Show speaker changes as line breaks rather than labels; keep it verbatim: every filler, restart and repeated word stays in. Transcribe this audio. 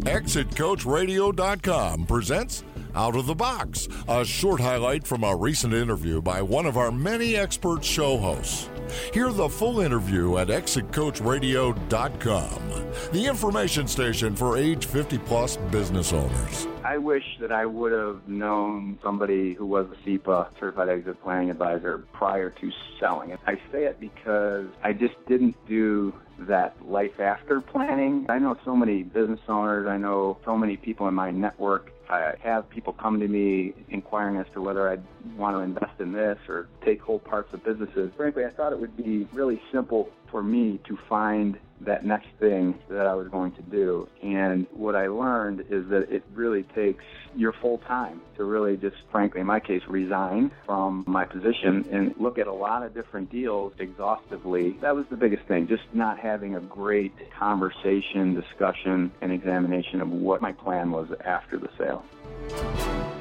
Exit Coach Radio dot com presents Out of the Box, a short highlight from a recent interview by one of our many expert show hosts. Hear the full interview at Exit Coach Radio dot com, the information station for age fifty plus business owners.
I wish that I would have known somebody who was a C E P A, Certified Exit Planning Advisor, prior to selling it. I say it because I just didn't do that life after planning. I know so many business owners. I know so many people in my network. I have people come to me inquiring as to whether I'd want to invest in this or take whole parts of businesses. Frankly, I thought it would be really simple for me to find that next thing that I was going to do. And what I learned is that it really takes your full time to really just, frankly, in my case, resign from my position and look at a lot of different deals exhaustively. That was the biggest thing, just not having a great conversation, discussion, and examination of what my plan was after the sale.